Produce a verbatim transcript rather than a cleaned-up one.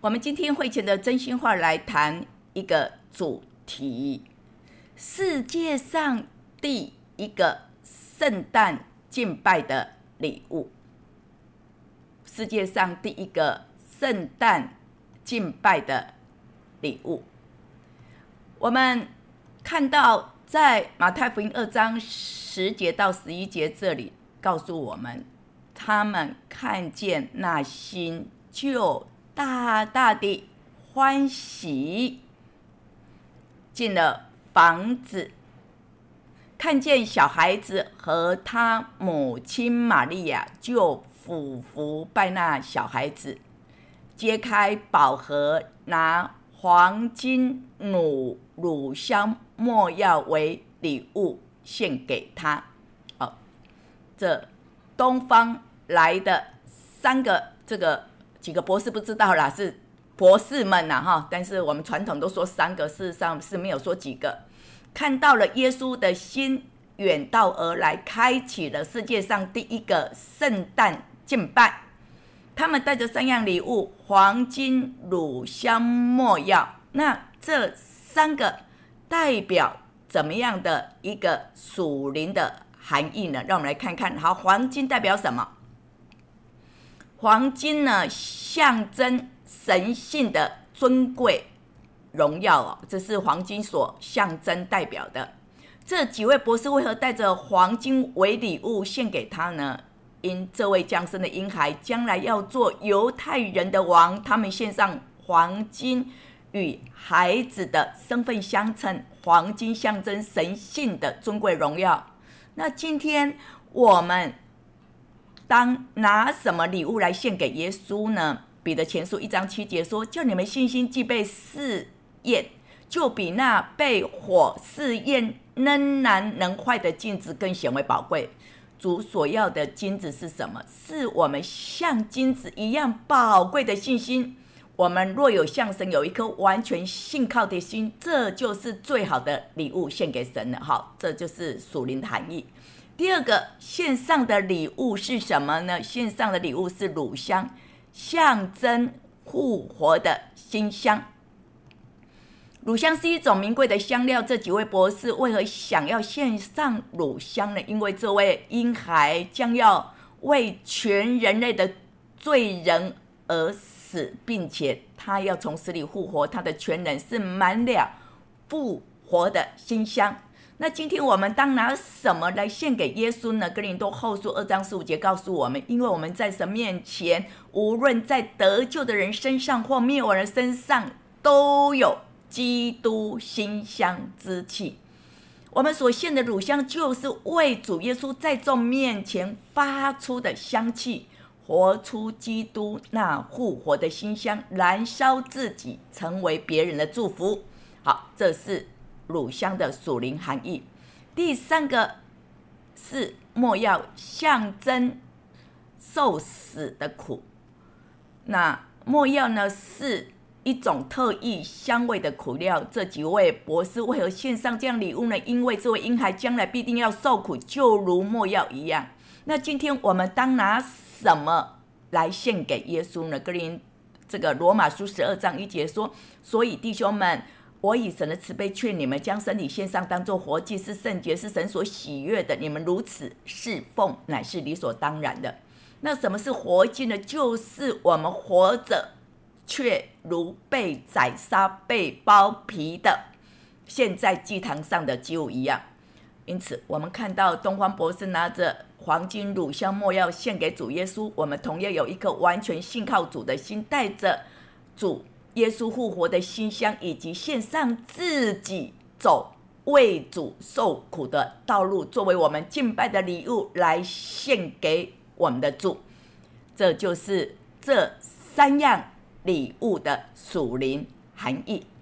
我们今天会前的真心话来谈一个主题：世界上第一个圣诞敬拜的礼物。世界上第一个圣诞敬拜的礼物。我们看到在马太福音二章十节到十一节这里告诉我们，他们看见那星就大大的欢喜，进了房子，看见小孩子和他母亲玛利亚，就俯伏拜那小孩子，揭开宝盒，拿黄金、乳乳香、没药为礼物献给他。哦，这东方来的三个，这个几个博士不知道啦，是博士们啦哈，但是我们传统都说三个，事实上是没有说几个。看到了耶稣的心远道而来，开启了世界上第一个圣诞敬拜。他们带着三样礼物：黄金、乳香、没药。那这三个代表怎么样的一个属灵的含义呢？让我们来看看。好，黄金代表什么？黄金呢，象征神性的尊贵荣耀哦，这是黄金所象征代表的。这几位博士为何带着黄金为礼物献给他呢？因这位降生的婴孩将来要做犹太人的王，他们献上黄金与孩子的身份相称，黄金象征神性的尊贵荣耀。那今天我们当拿什么礼物来献给耶稣呢？彼得前书一章七节说：叫你们信心既被试验，就比那被火试验能难能坏的金子更显为宝贵。主所要的金子是什么？是我们像金子一样宝贵的信心。我们若有向神有一颗完全信靠的心，这就是最好的礼物献给神了。好，这就是属灵的含义。第二个，献上的礼物是什么呢？献上的礼物是乳香，象征复活的馨香。乳香是一种名贵的香料，这几位博士为何想要献上乳香呢？因为这位婴孩将要为全人类的罪人而死，并且他要从死里复活，他的全人是满了复活的馨香。那今天我们当拿什么来献给耶稣呢？哥林多后书二章十五节告诉我们，因为我们在神面前，无论在得救的人身上或灭亡人身上，都有基督馨香之气。我们所献的乳香就是为主耶稣在众面前发出的香气，活出基督那复活的馨香，燃烧自己，成为别人的祝福。好，这是乳香的属灵含义。第三个是没药，象征受死的苦。那没药呢，是一种特异香味的苦料。这几位博士为何献上这样礼物呢？因为这位婴孩将来必定要受苦，就如没药一样。那今天我们当拿什么来献给耶稣呢？哥林这个罗马书十二章一节说：所以弟兄们，我以神的慈悲劝你们，将身体献上，当作活祭，是圣洁，是神所喜悦的。你们如此侍奉，乃是理所当然的。那什么是活祭呢？就是我们活着，却如被宰杀、被剥皮的献在祭坛上的祭物一样。因此我们看到东方博士拿着黄金、乳香、没药献给主耶稣，我们同样有一颗完全信靠主的心，带着主耶稣复活的馨香，以及献上自己走为主受苦的道路，作为我们敬拜的礼物来献给我们的主。这就是这三样礼物的属灵含义。